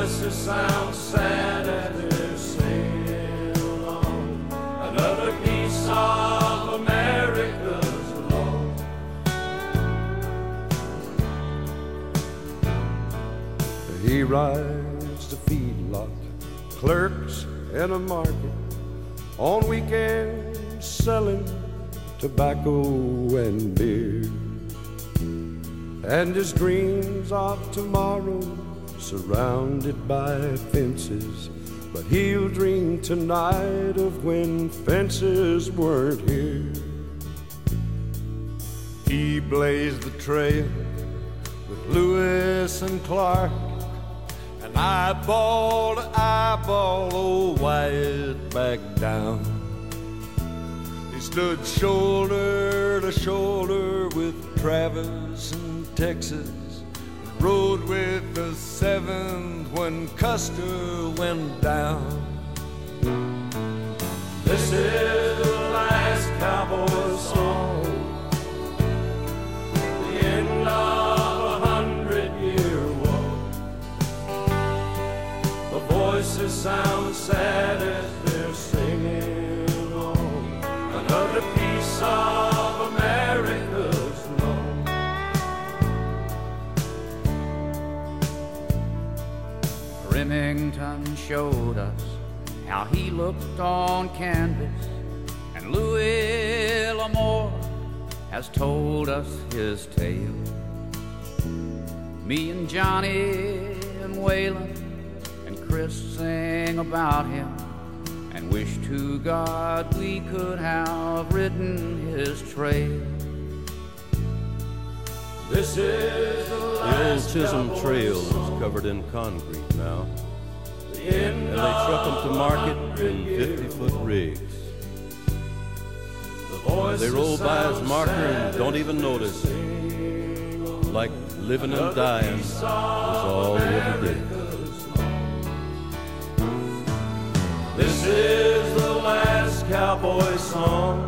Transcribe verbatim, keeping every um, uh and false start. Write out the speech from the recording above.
voices sound sad as they're singing along. Another piece of America's lost. He rides the feedlot, clerks in a market, on weekends selling tobacco and beer. And his dreams of tomorrow surrounded by fences, but he'll dream tonight of when fences weren't here. He blazed the trail with Lewis and Clark, and eyeball to eyeball old Wyatt backed down. He stood shoulder to shoulder with Travis in Texas, and rode with the seventh when Custer went down. This is the last cowboy song, the end of a hundred-year war. The voices sound sad as they're singing on another piece of America's lawn. Remington showed us how he looked on canvas, and Louis L'Amour has told us his tale. Me and Johnny and Waylon and Chris sing about him, and wish to God we could have ridden his trail. This is the, the old Chisholm Trail is covered in concrete now, and they truck them to market in fifty-foot rigs. They roll by his marker and don't even notice it, like living and dying is all we ever did. This is the last cowboy song,